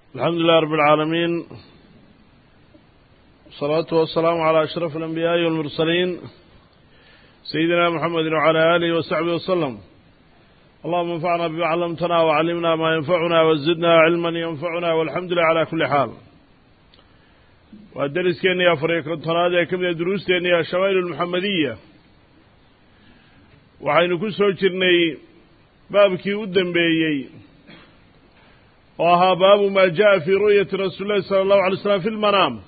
الحمد لله رب العالمين، والصلاة والسلام على أشرف الأنبياء والمرسلين سيدنا محمد وعلى آله وصحبه وسلم. اللهم انفعنا بما علمتنا وعلمنا ما ينفعنا وزدنا علما ينفعنا، والحمد لله على كل حال. والدرس كان يا فريق التنادي كم دروس كان يا الشمائل المحمدية، وحين كسر جرني بابكي ودن بيي، وها باب ما جاء في رؤية رسول الله صلى الله عليه وسلم في المنام.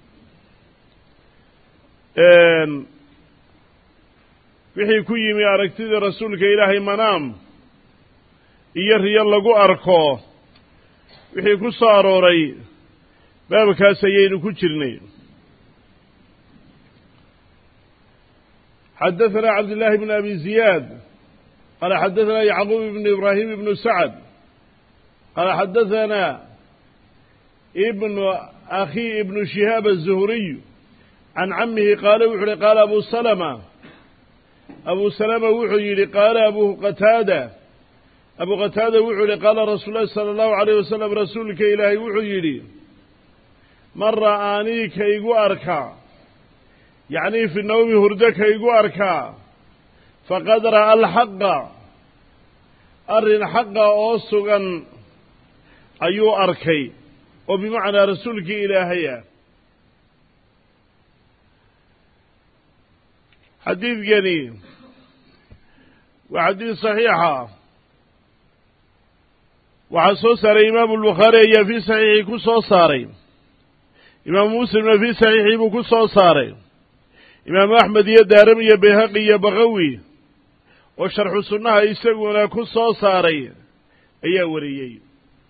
wixii ku yimi aragtida rasuulka ilaahay manaam iyo riyo lagu arko wixii ku soo arooray baabkaas ayaynu ku jirnay. حدثنا عبد الله بن أبي زياد قال حدثنا يعقوب بن إبراهيم بن سعد قال حدثنا ابن أخي ابن شهاب الزهري عن عمه قال وحري قال أبو سلمة وحري قال أبو قتادة وحري قال رسول الله صلى الله عليه وسلم رسولك إلهي وحري من رآني كيقو أركا، يعني في النوم هردك يقو أركا، فقد رأى الحق أرن حق أوسغا أيو أركي، وبمعنى رسولك إلهي. حديث جني وحديث صحيحة، وحصوص على إمام البخاري في صحيحه كصوصاري، إمام مسلم في صحيحه كصوصاري، إمام أحمد يدارمي بهقي بغوي وشرح سنها يسقونا كصوصاري أي وريي.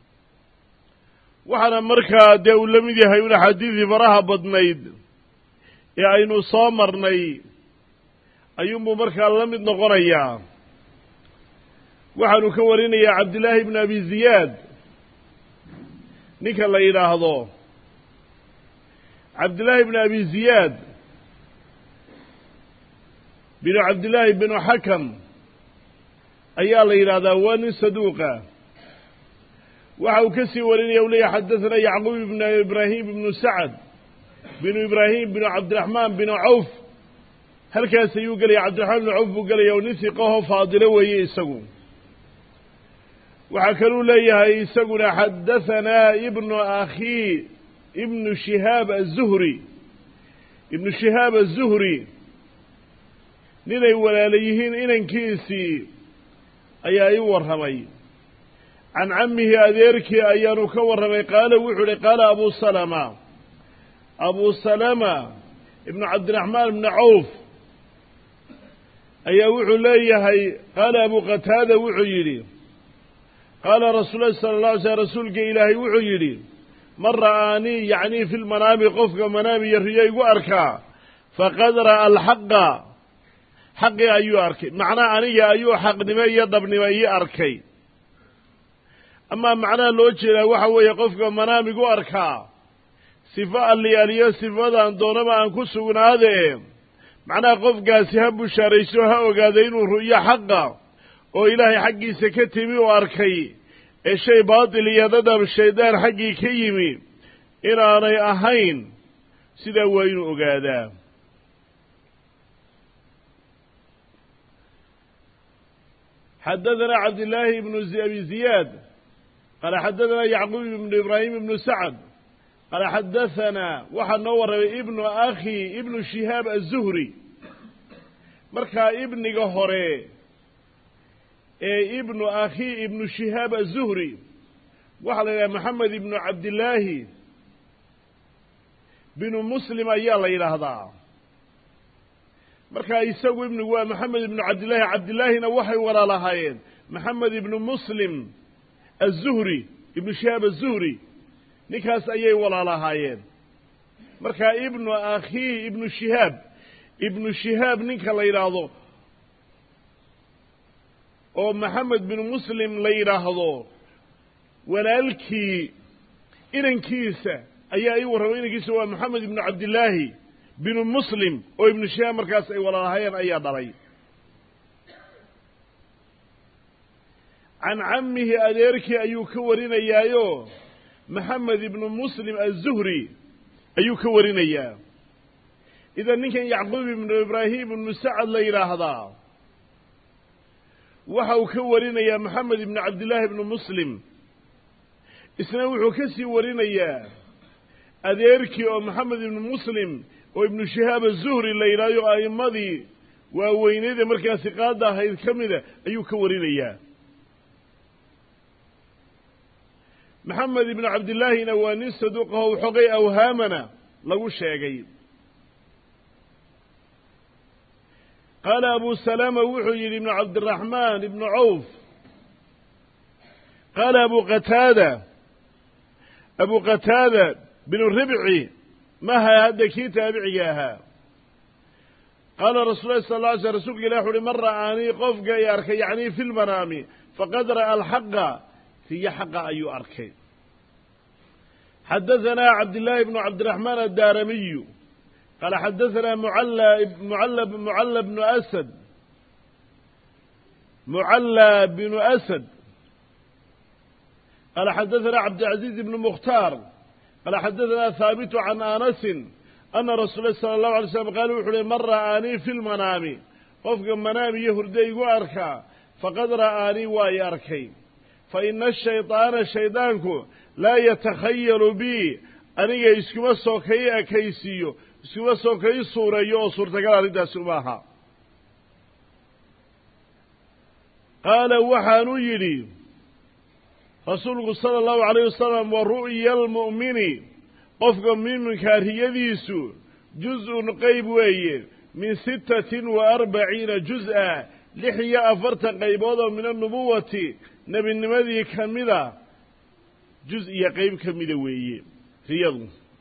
وحنا مركا دولة مدي هيونا حديث براها بدنيد يعني صامرني أيوم مركا لمد نقريا. وحنا كورين يا عبد الله بن أبي زياد نيك الله يلاحظه. عبد الله بن أبي زياد بن عبد الله بن حكم أي الله يلاحظه وان صدوقه. وحاو كسي ورين يولي حدثنا يعقوب بن إبراهيم بن سعد بن إبراهيم بن عبد الرحمن بن عوف. هل كان سيوقل يا عبد الرحمن بن عوف وقال يونسقه فاضله ويسقون. وحكروا لي يسقون حدثنا ابن أخي ابن شهاب الزهري نلي ولا ليهين إن كيسي أي ورهمي عن عمه أذيرك أيانو كورمي قال وحري قال أبو سلمة ابن عبد الرحمن بن عوف أي وحلي قال أبو قتادة وحيري قال رسول الله صلى الله عليه وسلم رسولك إلهي وحيري من رآني يعني في المنام قفك منامي يريي وأركا فقد رأى الحق حقي أيو أركي معنى أني أيو حق نمي يضب نمي أركي. أما معنى لوجه وحوى يقفك منامي وأركا صفاء اللي أليه صفاء أن دونما أن كسونا هذا معنى قفك سهب شاريسوها وقادين رؤيا حقا وإلهي حقي سكتمي وأركي. الشيء باطل يددم الشيطان حقي كيمي إن أنا أهين سيدا وين أقادا. حدثنا عبد الله بن أبي زياد قال حدثنا يعقوب بن إبراهيم بن سعد قال حدثنا وحن نور ابن أخي ابن شهاب الزهري مركا ابن قهري ابن أخي ابن شهاب الزهري وحل محمد بن عبد الله بن مسلم أيال إلى هذا مركا يسوي ابن محمد بن عبد الله نوحي ولا لهاين محمد بن مسلم الزهري ابن شهاب الزهري نكاس أيه ولا لهاين مركا ابن أخي ابن شهاب نك الله يراهضو أو محمد بن مسلم لا يراهضو ولالكي إذن كيسة أيه ورهوين كيسة محمد بن عبد الله بن مسلم أو ابن شهاب مركاس أيه ولا لهاين أيه ضري. عن عمه أديرك أيو كورين أيايو maxamed ibnu muslim aلzuhri ayuu ka warinayaa idan ninkan yacquub ibnu ibraahim ibnu sacad la yidhaahdaa waxa uu ka warinayaa maxamed ibnu cabdillaahi ibnu muslim isna wuxuu ka sii warinayaa adeerkii oo maxamed ibnu muslim oo ibnu shihaab aلzuhri la yidhahdo a'immadii waaweyneed ee markaa siqaadda ahayd ka mida ayuu ka warinayaa maxamed ibnu cabdillaahina waa nin saduuqaho xogay awhaamana lagu sheegay qaala abu salama wuxuu yidhi ibnu cabdiraxmaan ibnu cawf qaala abu qataada binu ribci maha hadda kii taabiciga ahaa qaala rasul lahi sal lla alay slm rsulka ilah wuxu uhi man ra'aanii qofka i arkay yacnii fi lmanaami faqad ra'a alxaqa riyo xaqa ayuu arkay xadahanaa cabdillaahi bnu cabdiraxmaan addaaramiyu qaala xadahanaa mucalla binu asad qaala xadahanaa cabdilcaziiz ibnu mukhtaar qaala xadahanaa haabitu can anasin ana rasuula sala allahu alay slam qaala wuxu uhi man ra'aanii fi lmanaami qofka manaam iyo hurdo igu arkaa faqad ra'aanii waa i arkay fa ina ashaydaana shaydaanku laa yatakhayalu bi aniga iskuma soo kai ekaysiiyo iskuma soo kai suureeyo oo suurtagal arrintaasi uma aha qaala waxaanu yidhi rasuulku sala allahu alayh wasalam wa ru'ya almu'mini qofka mu'minkaa riyadiisu juz-un qayb weeye min 46 juz-a 46 qaybood oo min annubuwati nebinimadii ka mida juz iyo qayb ka mida weeye riyadu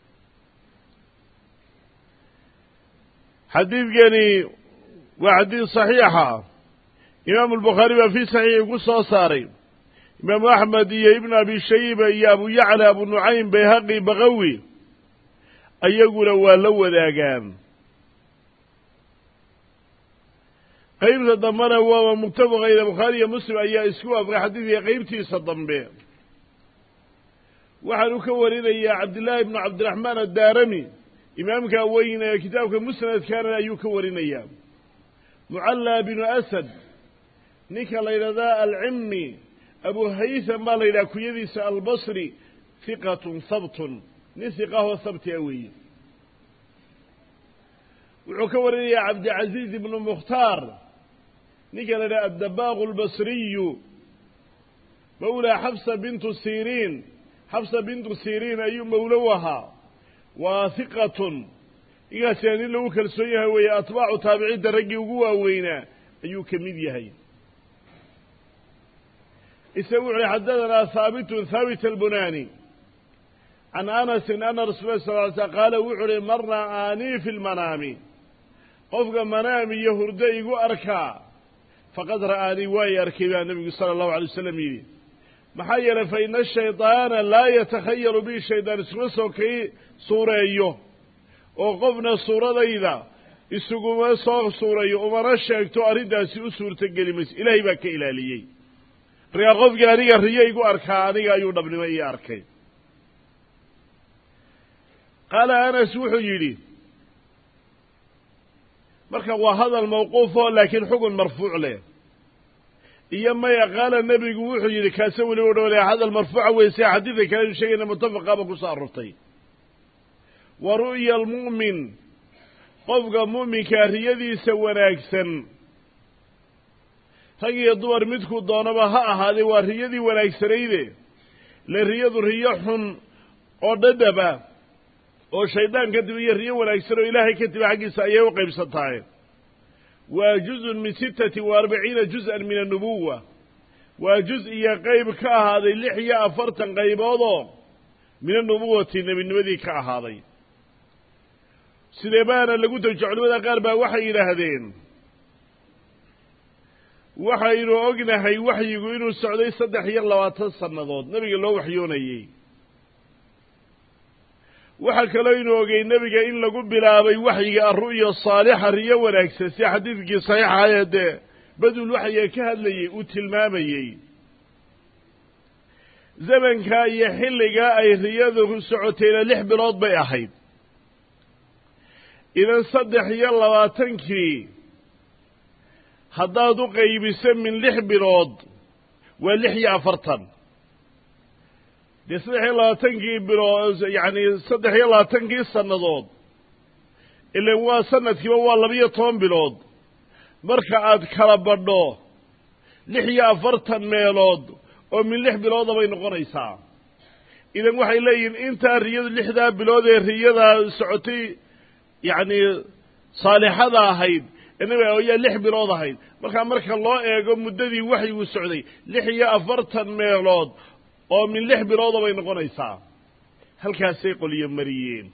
xadiidkani waa xadiid saxiixa imaamu albukhaari baa fii saxiixi ku soo saaray imaamu axmed iyo ibnu abi shayba iyo abu yacla abu nucaym bayhaqi baqawi ayaguna waa la wadaagaan qaybta dambena waaba muttafaqayda bukhaari iyo muslim ayaa isku waafaqay xadiidka qaybtiisa dambe waxaanu ka warinayaa cabdillaahi ibnu cabdiraxmaan addaarami imaamka weyn ee kitaabka musnadkana ayuu ka warinayaa mucalla binu asad ninka la yidhahdaa alcimmi abu haytham baa la yidhaha kunyadiisa albasri hiqatun habtun nin hiqahoo habti a weeye wuxuu ka warinayaa cabdilcaziiz ibnu mukhtaar ninka la yidhaha addabaaqu albasriyu mawlaa xafsa bintu siriin xafsa bintu siriin ayuu mawlow ahaa waa hiqatun ninkaasina nin lagu kalsoon yahay weeye atbaacu taabiciinta raggii ugu waaweynaa ayuu ka mid yahay isaga wuxu uhi xadadanaa haabit albunani can anasin ana rasul lah sal ly slm qaala wuxu uhi man ra'aanii fi lmanaami qofka manaam iyo hurdo igu arkaa faqad ra'aanii waa i arkay baa nebigu sala allahu alay wasalam yidhi maxaa yeelay fa ina ashaydaana laa yatakhayalu bi shaydaan iskuma soo kai suureeyo oo qofna suuradayda isuguma soo suurayo umana sheegto arrintaasi u suurtogeli mayso ilaahay baa ka ilaaliyey markaa qofkii aniga riyo igu arkaa aniga ayuu dhabnimo ii arkay qaala anas wuxuu yidhi marka waa hadal mawquufo laakiin xugun marfuuc leh iyo maya qaala nebigu wuxuu yidhi kaase weliba udhowlaya hadal marfuuca wey sia xadiidka kale inu sheegayna muttafaqaaba ku soo arortay wa ru'ya almu'min qofka mu'minkaa riyadiisa wanaagsan rag iyo dumar midkuu doonaba ha ahaadee waa riyadii wanaagsanayde le riyadu riyo xun oo dhadhaba oo shaydaan kadib iyo riyo wanaagsan oo ilaahay kadib xaggiisa ayay u qaybsantahay waa juz-un min 46 juz-an min annubuwa waa juz iyo qayb ka ahaaday 46 qayboodoo min annubuwati nebinimadii ka ahaaday sidee baana lagu tawjiye culimada qaar baa waxay yidhaahdeen waxaynu ognahay waxyigu inuu socday 23 sannadood nebiga loo waxyoonayey waxaa kaloo inu ogey nebiga in lagu bilaabay waxyiga alru'ya saalixa riyo wanaagsan si xadiidkii saxiixa ee dee badul waxyiga ka hadlayey uu tilmaamayey zamankaa iyo xilligaa ay riyadu socotayna 6 bilood bay ahayd idan 23 haddaad u qaybiso min 6 bilood waa 46 dee 23 bilood yacni 23 sannadood ilan waa sanadkiiba waa 12 bilood marka aad kala badho 46 meelood oo min 6 bilood bay noqonaysaa idan waxay leeyihiin intaa riyadu 6daa bilood ee riyada socotay yacni saalixada ahayd inaga ayaa 6 bilood ahayd marka loo eego muddadii waxyigu socday 46 meelood oo min 6 bilood bay noqonaysaa halkaasay qoliyo mariyeen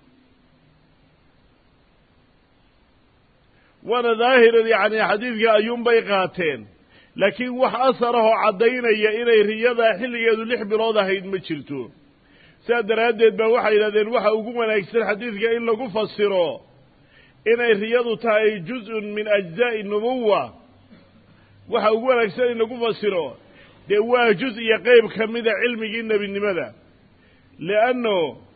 وانا ظاهر يعني حديثك أيوم بيقاتين لكن وح أثره عديني إلي رياضة حلقة 6 بلاد هيد مجرتو سادر هدد بوحي لذين وحا أقومنا يكسر حديثك إلا قفصره إلي رياضة تاي جزء من أجزاء النبوة وحا أقومنا يكسر إلا قفصره دوا جزء يقيب كمدى علمي إنا بالنمذا لأنه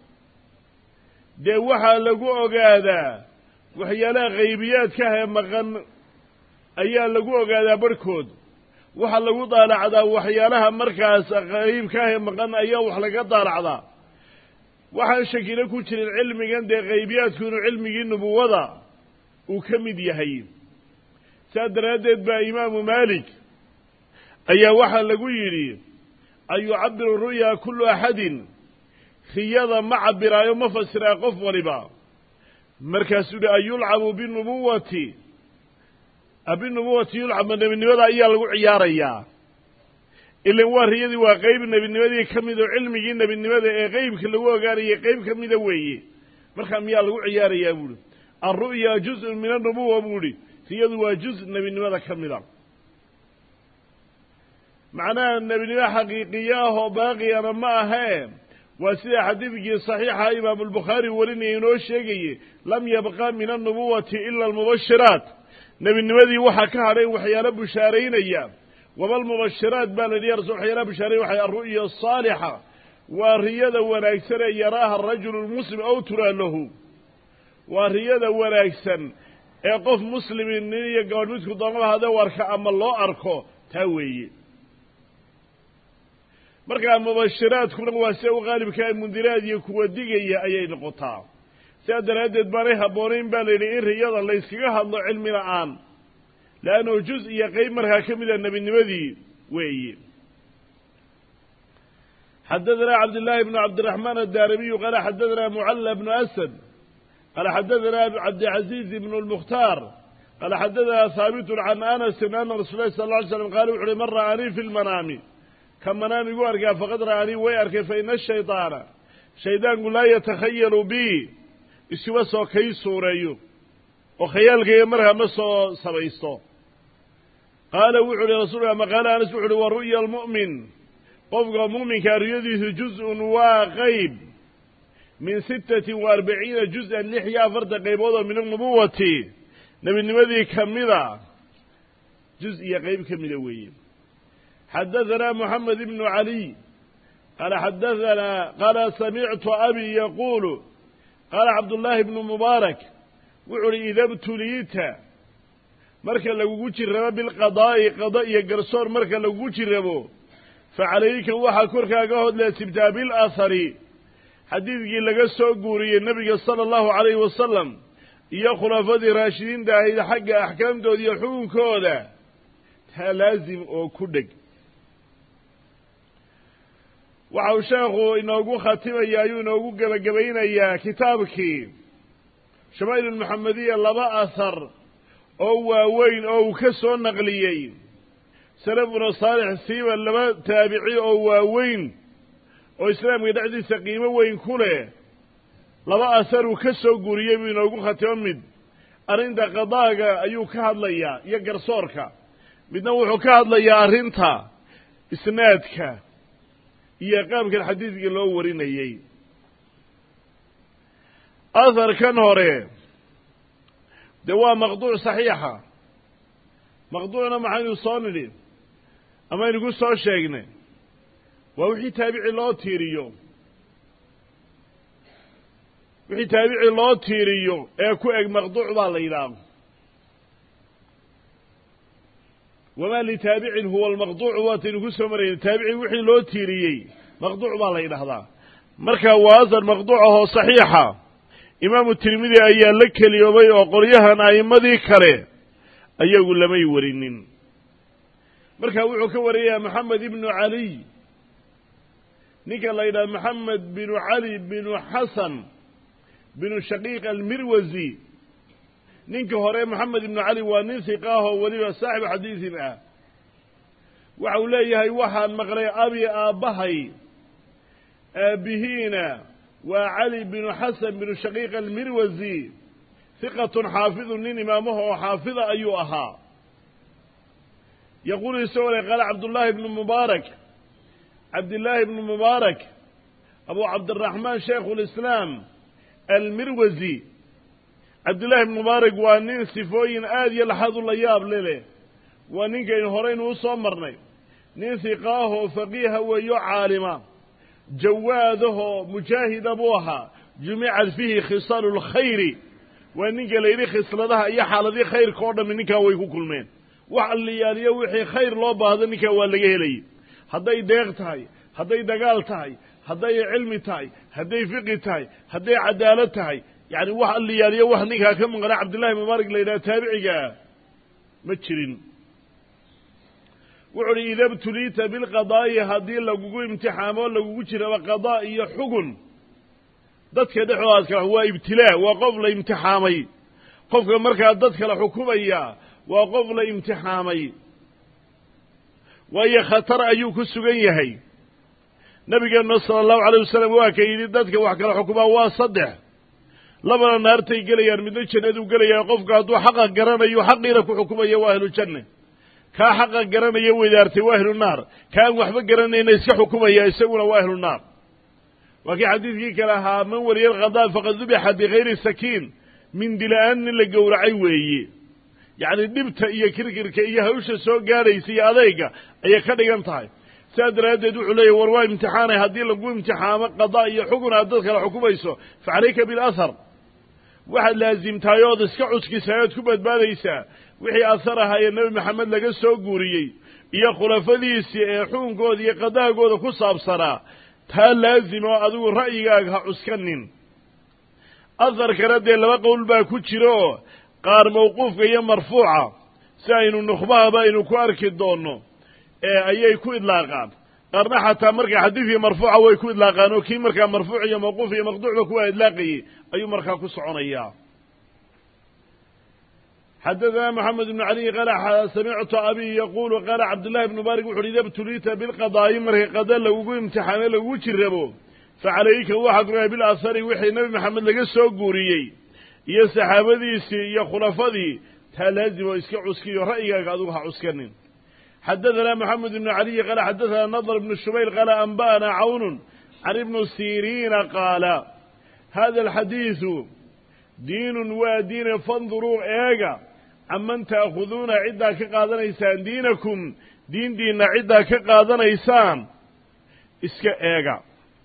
دوحا لقوه هذا waxyaalaha qaybiyaadka ah maqan ayaa lagu ogaadaa barkood waxa lagu daalacdaa waxyaalaha markaas qaybka ah maqan ayaa wax laga daalacdaa waxaan shakina ku jirin cilmigan de qaybiyaadku inuu cilmigii nubuwada uu ka mid yahay saadaradeed baa imaamu Maalik ayaa waxa lagu yiri ayu cabbiru ru'ya kullu ahadin khiyada ma cabiraayo ma fasira qof waliba markaasuu ayulcabu binubuwati yulcab nebinimada ayaa lagu ciyaarayaa ilan waa riyadii waa qayb nebinimadii ka mid oo cilmigii nebinimada ee qeybka lagu ogaanayay qayb ka mida weeye markaa miyaa lagu ciyaarayaa buuhi alru'ya juz'un min annubuwa buuhi riyadu waa juz nebinimada ka mida macnaha nebinimo xaqiiqiya ah oo baaqiyana ma ahee وسيد حديثك صحيح إمام البخاري ولني ينوشيكي لم يبقى من النبوة إلا المبشرات نبي النبي وحكى عليه وحيانا بشارين أيام وما المبشرات بالذي يرزق حيانا بشارين وحيا الرؤيا الصالحة والرياضة ونأكسر يراها الرجل المسلم أو ترى له والرياضة ونأكسر يقف مسلم يقول نسك ضمها هذا واركا أما الله أركو تاوي marka mubashiraadkuna waa si uu qaalibka mundiraad iyo kuwa digaya ayay noqotaa saadaradeed bari haboonayn baa leeyahay in riyada la iskaga hadlo cilmi la'aan laano juz iyo qayb marka kamid ah nabinimadii weeye حدثنا عبد الله بن عبد الرحمن الدارمي قال حدثنا معل بن أسد قال حدثنا عبد العزيز بن المختار قال حدثنا ثابت عن أنس أن رسول الله صلى الله عليه وسلم قال وحري مرة عني في المنام كما نام يقول فقد رأني ويرك فإن الشيطان لا يتخيل بي اسوا سو كي سوريو وخيالك يمرها مسو سبيستو قال وحري رسول الله ما قال أنس وحري ورؤيا المؤمن قفق مؤمن كاريده جزء وغيب من 46 جزءا لحيا فرد قيبوضا من النبوة نبي النبي كمذا جزء غيب كمذا ويب حدثنا محمد بن علي قال حدثنا قال سمعت أبي يقول قال عبد الله بن مبارك وعلي إذا ابتليت مركا لو جرب بالقضاء قضاء يقرصور مركا لو جربه فعليك وحا كركا قهد لا تبتع بالآثر حديثك لقى سوقوري النبي صلى الله عليه وسلم يا خلفاء راشدين ده إذا حق أحكام دو يحون كودا لازم أو كدك waxau sheekhu inoogu khatimayaa ayuu inoogu gebagabaynayaa kitaabkii shamaa'il almuxamadiya 2 athar oo waaweyn oo uu ka soo naqliyey salafuna saalix siiba 2 taabici oo waaweyn oo islaamka dhexdiisa qiimo weyn ku leh 2 athar uu ka soo guriyey buu inoogu khatimo mid arrinta qadaaga ayuu ka hadlayaa iyo garsoorka midna wuxuu ka hadlayaa arrinta isnaadka iyo qaabka xadiidka loo warinayay athar kan hore de waa maqduuc saxiixa maqduucna maxaynu soo nidhi ama aynu ku soo sheegnay ووحي تابعي لو تيريو وحي تابعي لو تيريو ايكو ايك مقطوع بالإيرام وما لتابع هو المقطوع واتنكو سمرين تابعي وحي لو تيريي مقطوع بالإيرام مركا وهذا المقطوع هو صحيحة إمام الترمذي أيا لك اليومي وقريها أئمدي كره أيا يقول لما يورينين مركا وحو كوريا محمد بن علي نيكا ليلى محمد بن علي بن حسن بن شقيق المروزي نيكا هوري محمد بن علي ونثقاه ولي صاحب حديثنا وعوليه وحا مغري أبي آبهي آبهينا وعلي بن حسن بن شقيق المروزي ثقة حافظ من إمامه حافظ أيها يقول يسولي قال عبد الله بن مبارك أبو عبد الرحمن شيخ الإسلام المروزي عبد الله بن مبارك وانين صفوين آدي لحظ اللياب لله وانين كين هورين وصمرني نين ثقاه فقيه ويو عالما جواده مجاهد أبوها جميعا فيه خصال الخير وانين كاليري خصلتها أي حالة خير كورنا من نكا ويكو كل مين وحالي يالي وحي خير لو بعض نكا واللي لي هداي ديغ تاي هداي دقال تاي هداي علمي تاي هداي فقه تاي هداي عدالة تاي يعني وحالي يالي وحنكا كم غير عبد الله مبارك ليلة تابعي متشرين وعلي إذا ابتليت بالقضاء هذه لقوق امتحان لقوق جرى وقضاء حكم ضدك دحواتك هو ابتلاء وقبل امتحامي قفك مركا ضدك لحكومية وقبل امتحامي وهي خطر أيوك السجيهي نبي صلى الله عليه وسلم واكيد ضدك وحكى الحكومة واصدح لما نارتي قليا من جنة وقليا قفك هدو حقا قرانا يحقي لك حكومية واهل الجنة كا حقا قرانا يويدارتي واهل النار كان وحبا قرانا ينسي حكومية يسونا واهل النار وكي حديث كلها من ولي الغضاء فقد ذبح بغير سكين من دلان اللي قورعي ويي يعني دبتا إيا كركرك إيا هوشا سو قاريسي أذيقا إيا كدقان تاي سادر هذا يدعو لي ورواي امتحاني هدي لقوي امتحان قضاء إيا حكم هددك الحكومة يسو فعليك بالأثر واحد لازم تايود اسكعوسكي سايد كبت باديسا وحي أثرها يا النبي محمد لقى سو قوريي إيا خلافديسي حون قود إيا قضاء قود كصاب صرا تا لازم أدو رأيك عسكنين أثر كردي لما قول با كتشيرو قار موقوف إيا مرفوعة ساينو النخبة باينو كواركي دونو أيي كو إدلاقان قارنا حتى مركا حديثي مرفوعة ويكو إدلاقان وكي مركا مرفوع يا موقوف يا مقدوع وكو إدلاقي أي مركا كسعون إياه حدثنا محمد بن علي قال سمعت أبي يقول قال عبد الله بن مبارك وحريد ابتليت بالقضاء مركا قضاء لو امتحان لو جربو فعليك واحد بالأثر وحي النبي محمد لقى سو قوريي يا صحابتي يا خلفائي تلازم اسكعسكي رأيك أدوها عسكرين حدثنا محمد بن علي قال حدثنا نضر بن الشبيل قال أنبأنا عون عن ابن سيرين قال هذا الحديث دين ودين فانظروا إيجا عمن تأخذون عدة كقادنا إيسان دينكم دين عدة كقادنا إيسان اسك إيجا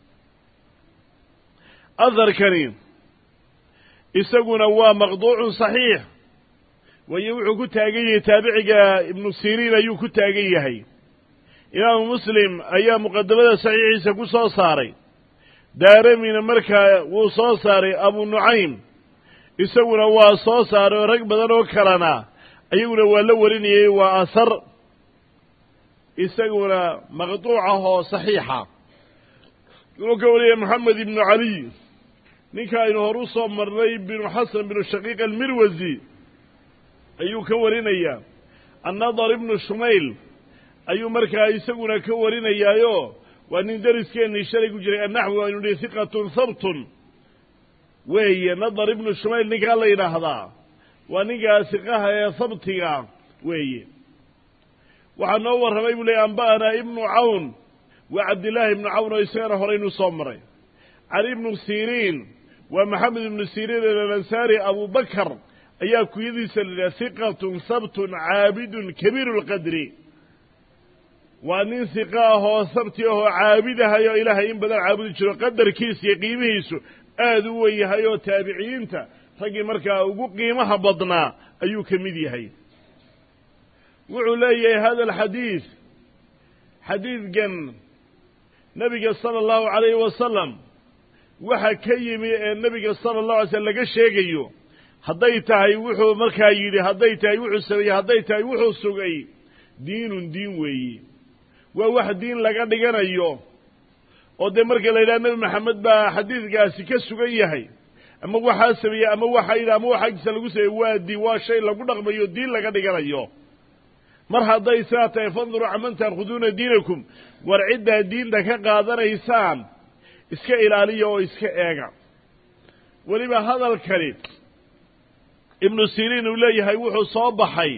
أذر كريم إسقنا هو مقضوع صحيح ويوحو كتاقيه تابعك ابن سيرين أيو كتاقيه هاي إمام مسلم أيام مقدمة صحيح إساقو صاصاري دارمين مركا وصاصاري أبو نعيم إسقنا هو صاصاري رقبة وكرنا أيونا ولوريني وأثر إسقنا مقطوعه صحيحة وقولي محمد بن علي ninka aynu horu soo marnay bin Hasan bin Shaqiq al-Mirwazi ayuu ka warinaya an-Nadr ibn Shumayl ayuu markaa isaguna ka warinayaayo waa nin dariskeenii shalay ku jiray an-nahwi aynu dhigay thiqatun thabtun weeye Nadr ibn Shumayl ninka la yiraahdaa waa ninka thiqaha ee thabtiga weeye waxaa noo warramay buu leeyahay anba'ana ibn Awn wa Abdullah ibn Awn oo isagana horeynu soo maray Ali ibn Sirin ومحمد بن سيرين الأنصاري أبو بكر أيا كيدي سل ثقة ثبت عابد كبير القدر وأن ثقاه ثبته عابدها يا إلهي إن بدل عابد جرو قدر كيس يقيمه آذويها يا تابعين تا رجي مركا وقيمها بضنا أيو كمدي هي وعلي هذا الحديث حديث جن نبي صلى الله عليه وسلم وحكيم النبي صلى الله عليه وسلم الشيء هديتها وحو مركا يدي هديتها وحو سوي هديتها وحو سوي دين وي وواحد دين لقى دغنايو oo de marka la yiraahdo nabi maxamed baa xadiiskaasi ka sugan yahay ama waxa sameeyay ama waxa ila ama waxa lagu sameeyay waadi waa shay lagu dhaqmayo diin laga dhiganayo mar haday saatay fanduru amantan khuduna diinakum war cidda diinta ka qaadanaysaan iska ilaaliyo oo iska eega waliba hadal kale ibn sirin uu leeyahay wuxuu soo baxay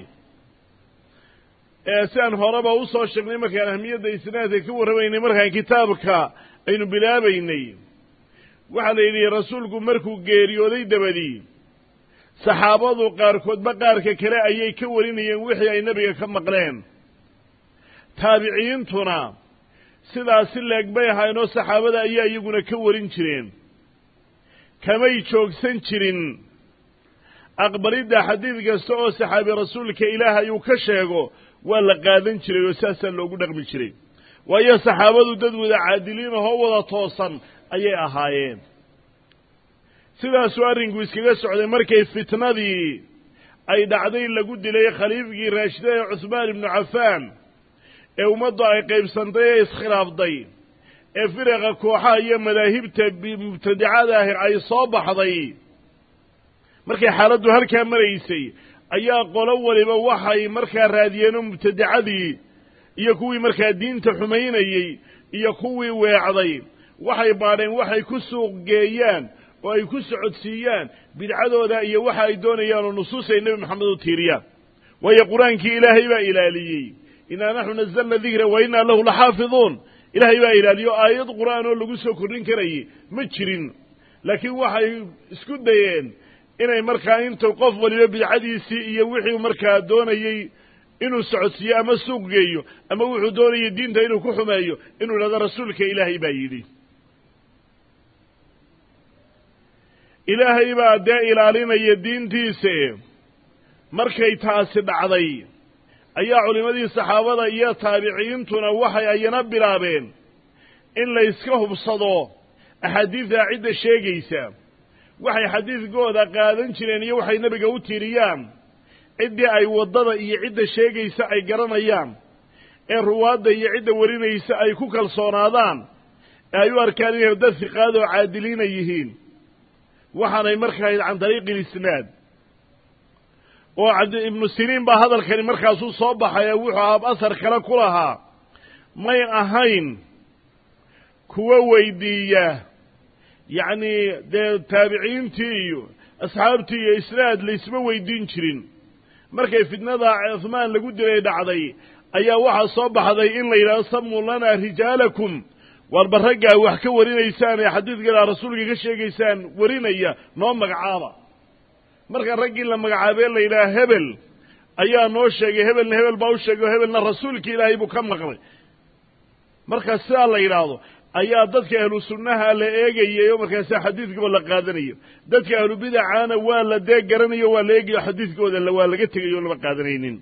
سان هربا وصل شغلي مكان أهمية إسناد كور بين مركان كتابك أين بلا بيني وعلى رسولكم مركو جيريو ذي دبدي صحابة قاركود بقارك كلا أي كورين ينوحي أي نبي كم مقلين تابعين تنا سلا سلك بيها إنه صحابة أي يقول كورين شرين كما يشوك سنشرين أقبلت حديث قصة صحابي رسولك إله يكشفه ولا قادن شري وساسا لوgu dhaqmi jiray waayo saxaabadu dad wada caadiliin oo wada toosan ayay ahaayeen sidaas arinku iskaga socday markay fitnadii ay dhacday lagu dilay khaliifkii raashid ee Uthman ibn Affan ee ummadda ay qaybsantay ee iskhilaafday ee firaqa kooxaha iyo madaahibta mubtadicada ay soo baxday markay xaaladdu halka maraysay ayaa qolo waliba waxay markaa raadiyeen mubtadicadii iyo kuwii markaa diinta xumeynayay iyo kuwii weecday waxay baadheen waxay ku suuq geeyaan oo ay ku socodsiiyaan bidcadooda iyo waxa ay doonayaan oo nusuusay nabi maxamed u tiiriyaan waayo quraankii ilaahay baa ilaaliyay inna nahnu nazzalna dhikra wa inna lahu lahaafizuun ilaahay baa ilaaliyo aayad quraan oo lagu soo kordhin karay ma jirin laakiin waxay isku dayeen inay markaa inta qof waliba bidcadiisii iyo wixii markaa doonayay inuu socodsiyo ama suuq geeyo ama wuxuu doonayay diinta inuu ku xumeeyo inuu yiraahdo rasuulka ilaahay baa yidhi ilaahay baa dee ilaalinaya diintiisa markay taasi dhacday ayaa culimadii saxaabada iyo taabiciintuna waxay ayana bilaabeen in la iska hubsado axaadiida cidda sheegaysa waxay xadiiskooda qaadan jireen iyo waxay nabiga u tiiriyaan cidii ay wadada iyo cidda sheegaysa ay garanayaan ee ruwaada iyo cidda warinaysa ay ku kalsoonaadaan ay u arkaan inay dad fiqaad oo caadiliin yihiin waxaanay markaa can dariiqi isnaad oo ibn sirin baa hadalkani markaas uu soo baxay wuxuu ahaa asar kala ku lahaa may ahayn kuwa weydiiya يعني ده تابعين تيو أصحاب تيو إسناد ليسما ويدين شرين مركي فتنة عثمان لقد ريد عضي أيا واحد صبح عضي إن ليلا صموا لنا رجالكم والبرقة وحكا ورين إيسان يا حديث قال رسولك غشيك إيسان ورين إيا نوم مقعابا مركي الرقل لما قعابين ليلا هبل أيا نوشيك هبل باوشيك وهبل رسولك إلهي بكم مقري مركي السؤال ليلا ayaa dadka ahlu sunnaha la eegayo markaas xadiiska la qaadanayo dadka ahlu bid'aana waa la deeg garanayo waa la eegayo xadiiskooda waa laga tagayo lama qaadanaynin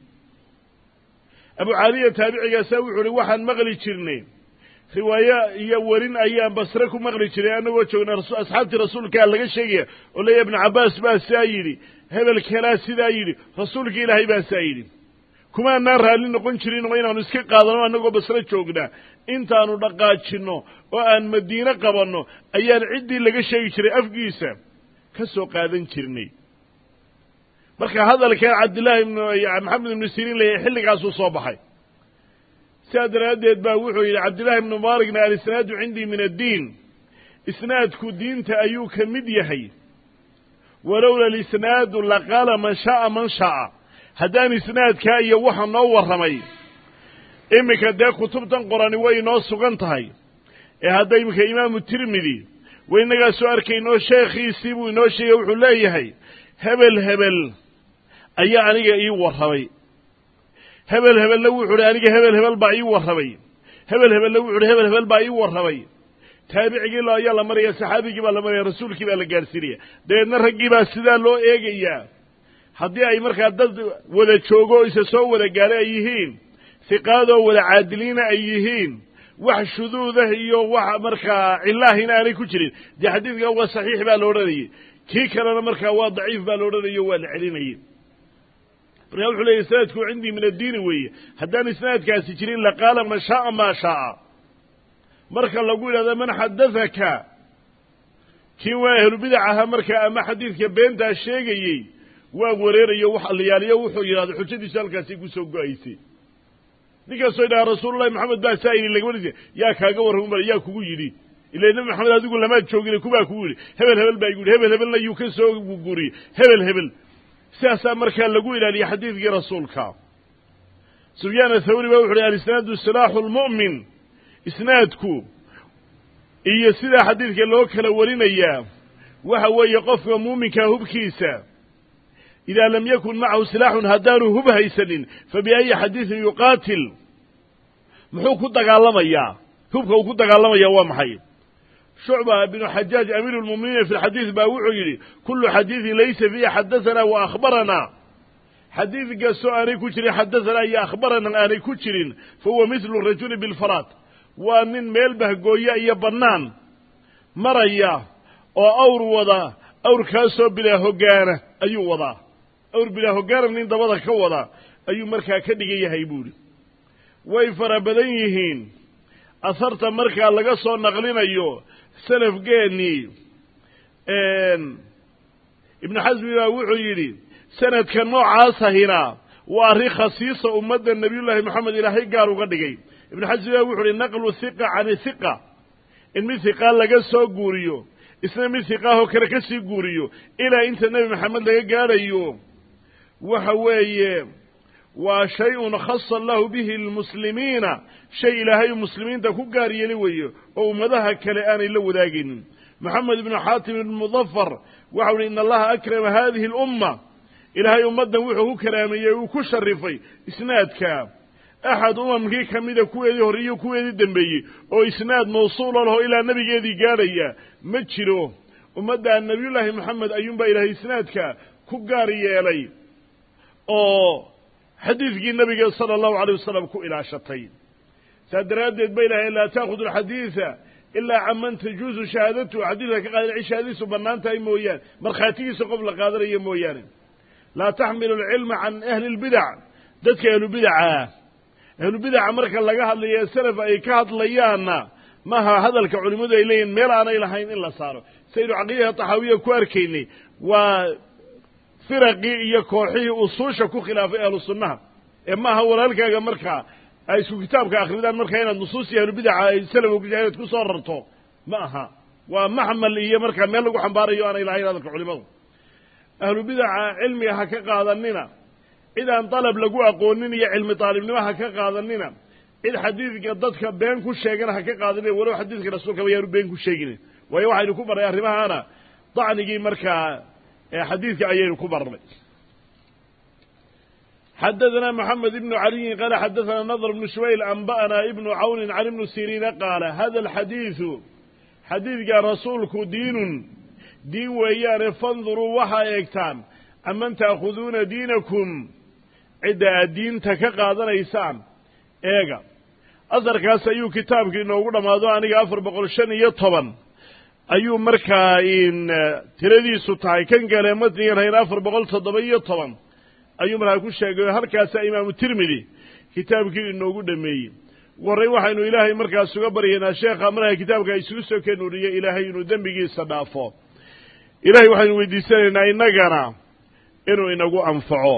abu aliya taabiciga saa wuxuu waxaan maqli jirnay riwaaya iyo warin ayaan basra ku maqli jiray anagoo joogna asxaabti rasuulka laga sheegay oo leeyahay ibn abbas baa saayiri hebel kala sidaa yiri rasuulka ilaahay baa saayiri kuma aan raali noqon jirin oo inaanu iska qaadano anagoo basra joognaa intaanu dhaqaajino oo aan madiina qabanno ayaan cidii laga sheegi jiray afgiisa ka soo qaadan jirnay marka hadalka Abdullah ibn Muhammad ibn Sirin leeyahay xilligaas uu soo baxay saadaradeed baa wuxuu yiri Abdullah ibn Mubarakna al-isnaadu cindi min ad-din isnaadku diinta ayuu ka mid yahay walawla al-isnaadu laqala man sha'a haddaan isnaadka iyo waxa noo waramay imika dee kutubtan qorani way noo sugan tahay ee hadda imika imaamu tirmidhi waynaga soo arkayno sheekhiisii buu inoo sheegay wuxuu leeyahay hebel ayaa aniga ii waramay hebel hebel lagu xuri aniga hebel hebel baa ii warramay hebel hebel lagu xuri hebel hebel baa ii warramay taabicigii la ayaa la maraya saxaabigii baa la maraya rasuulkii baa la gaarsiinaya deedna raggii baa sidaa loo eegayaa haddii ay markaa dad wada joogo oo isa soo wada gaara ay yihiin hiqaadoo wada caadiliina ay yihiin wax shuduudah iyo wax markaa cillaahina aanay ku jirin dee xadiidka waa saxiix baa la odhanayay kii kalena markaa waa daciif baa la odhanayo waa la celinayay markaa wuxuu leeyahy isnaadku cindii min addiini weeye haddaan isnaadkaasi jirin laqaala man shaaa maa shaaa marka lagu yidhahdo man xadahaka kii waa ahlubidac ahaa markaa ama xadiidka beentaa sheegayey waa wareerayo wax allayaaliyo wuxuu yidhahdo xujadiisu halkaasay ku soo go-aysay ninkaasoo yidhaha rasuulullahi maxamed baa saa yidhi lagama yaa kaaga warram umar yaa kugu yidhi ila nabi maxamed adigu lamaad joogine kubaa kugu yidhi hebel hebel baa igu yidhi hebel hebelna yuu ka soo guriyey hebel hebel sidaasaa markaa lagu ilaaliyey xadiidkii rasuulka sufyaan athawri baa wuxu uhi alisnaadu silaaxu lmu'min isnaadku iyo sidaa xadiidka loo kala warinayaa waxa weeye qofka muuminkaa hubkiisa idaa lam yakun macahu silaaxun haddaanu hub haysanin fabiayi xadiidin yuqaatil muxuu ku dagaalamayaa hubka uu ku dagaalamayaa waa maxay shucba binu xajaaj amiiru lmu'miniina fi lxadiid baa wuxuu yidhi kullu xadiidin laysa fiihi xadahanaa wa akhbaranaa xadiid kastoo aanay ku jirin xadahanaa iyo akhbaranaa aanay ku jirin fahuwa midlu rajuli bilfaraad waa nin meel bahgooya iyo bannaan maraya oo awr wada awrkaasoo bilaa hoggaana ayuu wadaa awr bilaa hoggaana nin dabada ka wada ayuu markaa ka dhigan yahay buuhi way fara badan yihiin asarta markaa laga soo naqlinayo salafgeennii ibnu xasmi baa wuxuu yidhi sanadka noocaasahina waa arrin khasiisa ummadda nebiyullaahi moxamed ilaahay gaar uga dhigay ibnu xasmi baa wuxuu yihi naqlu hiqa cani hiqa in mid hiqaa laga soo guuriyo isna mid hiqaahoo kale ka sii guuriyo ilaa inta nebi maxamed laga gaadhayo waxa weeye waa shay-un khasa allahu bihi lmuslimiina shay ilaahay muslimiinta ku gaar yeeli weeye oo ummadaha kale aanay la wadaagaynin moxamed ibnu xaatim ibn mudafar waxau uhi ina allaha akrama hadihi alumma ilaahay ummaddan wuxuu ku karaameeyey uu ku sharifay isnaadka axad umamkii ka mida kuweedii hore iyo kuweedii dembeeyey oo isnaad mawsuula laho ilaa nebigeedii gaadhaya ma jiro ummadda nebiyullaahi moxamed ayuunbaa ilaahay isnaadka ku gaar yeelay oo xadiidkii nebiga sala allahu alayh wasalam ku ilaashatay saas daraaddeed ba ilahay laa taakudu alxadiida ilaa can man tajuusu shahaadatuhu xadiidka ka qaadan cid shahaadadiisu bannaan tahay mooyaane markhaatigiisa qof la qaadanayo mooyaane laa taxmilu alcilma can ahli lbidac dadka ahlubidaca ahlubidaca marka laga hadlayo salaf ay ka hadlayaanna maaha hadalka culimmadu ay leeyihin meel aanay lahayn in la saaro saynu caqiidaha taxaawiya ku arkaynay waa firaqii iyo kooxihii usuusha ku khilaafay ahlu sunnaha ee maaha walaalkaaga markaa ay isku kitaabka akridaan markaa inaad nusuustii ahlubidaca ay salafka inaad ku soo rarto ma aha waa maxmal iyo markaa meel lagu xambaarayo aanay lahayn hadalka culimadu ahlubidaca cilmiga ha ka qaadanina cid aan dalab lagu aqoonin iyo cilmi daalibnimo ha ka qaadanina cid xadiidka dadka been ku sheegana ha ka qaadanina walow xadiidka rasuulkaba yaanu been ku sheegin waayo waxaynu ku barnay arrimahaana dacnigii markaa xadiidka ayaynu ku barnay xadaثna mحamed ibn عaliyin qaala xadaثna nadr bnu shubayl anba'na ibnu cawni can ibni siriina qaala hada alxadiiثu xadiidka rasuulku diinun diin weeyaane fanduruu waxaa eegtaan aman taakhuduuna diinakum cidda aad diinta ka qaadanaysaan eega asarkaas ayuu kitaabkii inoogu dhammaado aniga 450 ayuu markaa tiradiisu tahay kan gale matnigan hayn 417 ayuu markaa ku sheegay halkaasaa imaamu tirmidi kitaabkii inoogu dhameeyey warray waxaynu ilaahay markaas uga baryaynaa sheekha markaa kitaabka isugu soo kenuuriye ilaahay inuu dembigiisa dhaafo ilaahay waxaynu weydiisanaynaa innagana inuu inagu anfaco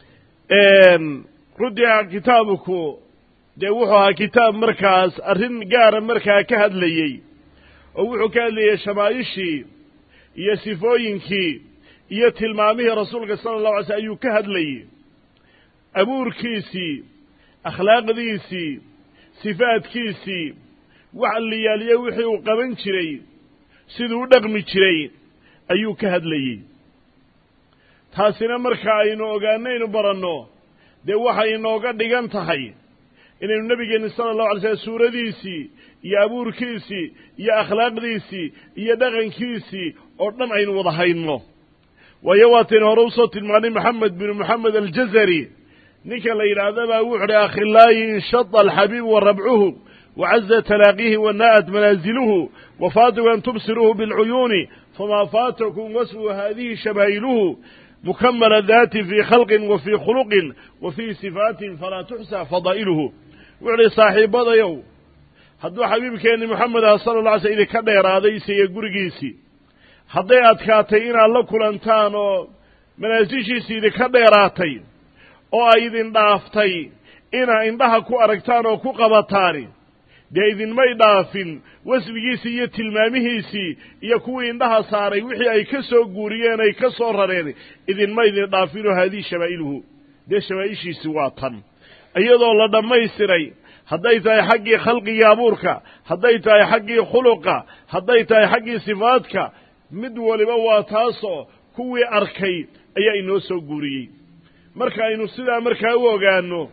runtii kitaabku dee wuxuu ahaa kitaab markaas arrin gaara markaa ka hadlayey oo wuxuu ka hadlayey shamaa'ishii iyo sifooyinkii iyo tilmaamihii rasuulka sala allahu alay slm ayuu ka hadlayey abuurkiisii akhlaaqdiisii sifaadkiisii wax liyaaliye wixii uu qaban jiray siduu u dhaqmi jiray ayuu ka hadlayey taasina marka aynu ogaanaynu baranno dee waxay inooga dhigan tahay inaynu nebigeenni sala allahu alay slam suuradiisii iyo abuurkiisii iyo akhlaaqdiisii iyo dhaqankiisii oo dhan aynu wada hayno waayo waataynu hore usoo tilmaanay maxamed binu moxamed aljazari ninka la yidhaahda baa wuxu uhi akhilaayi inshada alxabiib wa rabcuhu wacaza talaaqihi wanaa'at manaaziluhu wafaatigu an tubsiruuhu bilcuyuuni famaa faatakum wasfu haadihi shabaa'iluhu mukamala daati fii khalqin wa fii khuluqin wa fii sifaatin falaa tuxsaa fadaa'iluhu wuxu uhi saaxiibadayow hadduu xabiibkeenni moxamed ah sala alla alay slam idinka dheeraaday isaga gurigiisii hadday adkaatay inaad la kulantaan oo manaasishiisii idinka dheeraatay oo ay idin dhaaftay inaa indhaha ku aragtaan oo ku qabataani dee idinmay dhaafin wasfigiisii iyo tilmaamihiisii iyo kuwii indhaha saaray wixii ay ka soo guuriyeen ay ka soo rareen idinma idin dhaafinoo haadihi shabaa'iluhu dee shabaa'ishiisi waa tan iyadoo la dhammaystiray hadday tahay xaggii khalqigii abuurka hadday tahay xaggii khuluqa hadday tahay xaggii sifaadka mid waliba waa taasoo kuwii arkay ayaa inoo soo guuriyey marka aynu sidaa markaa u ogaano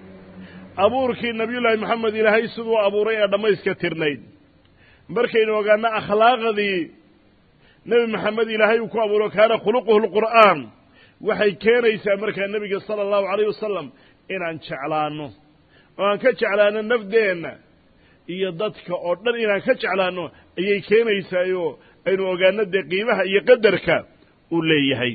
abuurkii nabiyullaahi moxamed ilaahay siduu abuuray ee dhammayska tirnayd markaynu ogaano akhlaaqdii nebi maxamed ilaahay uu ku abuuro kaana khuluquhu lqur'aan waxay keenaysaa markaa nebiga sala allahu calayh wasalam inaan jeclaanno oo aan ka jeclaano nafdeenna iyo dadka oo dhan inaan ka jeclaanno ayay keenaysaayoo aynu ogaano dee qiimaha iyo qadarka uu leeyahay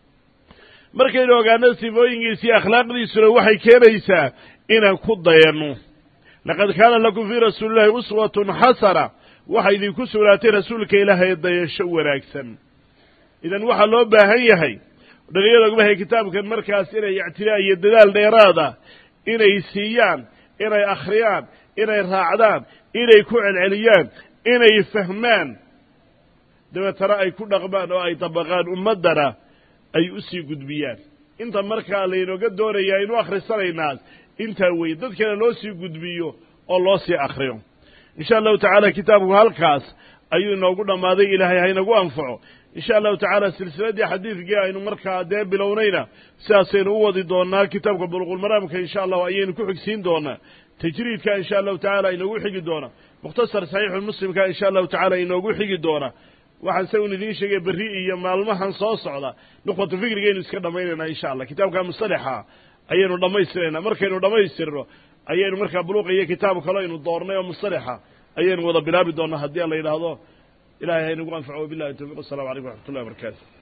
markaynu ogaano sifooyinkiisa iyo akhlaaqdiisuna waxay keenaysaa inaan ku dayanno laqad kaana lakum fii rasuulillahi uswatun xasana waxaa idinku sugnaatay rasuulka ilaahay dayasho wanaagsan idan waxaa loo baahan yahay dhalinyada ogmahay kitaabkan markaas inay ictinaa iyo dadaal dheeraada inay siiyaan inay akhriyaan inay raacdaan inay ku celceliyaan inay fahmaan dabeetana ay ku dhaqmaan oo ay dabaqaan ummaddana ay u sii gudbiyaan inta markaa laynooga doonayaa aynu akhrisanaynaas intaa weye dadkana loo sii gudbiyo oo loo sii akhriyo insha allahu tacaala kitaabku halkaas ayuu inoogu dhammaaday ilaahay haynagu anfaco insha allahu tacaala silsiladii xadiidkii aynu markaa dee bilownayna sidaasaynu u wadi doonaa kitaabka buluqulmaraamka insha allahu ayaynu ku xigsiin doonaa tajriidka insha allahu tacaala inoogu xigi doona mukhtasar saxiixulmuslimka insha allahu tacaala inoogu xigi doona waxaan se un idiin sheegay berri iyo maalmahan soo socda nuqbatu fikrigaynu iska dhammaynaynaa insha allah kitaabka musalaxa ayaynu dhammaystiraynaa markaynu dhammaystirno ayaynu markaa buluuqa iyo kitaab kale aynu doornay oo musalaxa ayaynu wada bilaabi doonaa haddii aan la yidhaahdo ilahay haynagu anfaco wabillahi tawfiq wassalamu calaykum waraxmat ullahi wabarakatu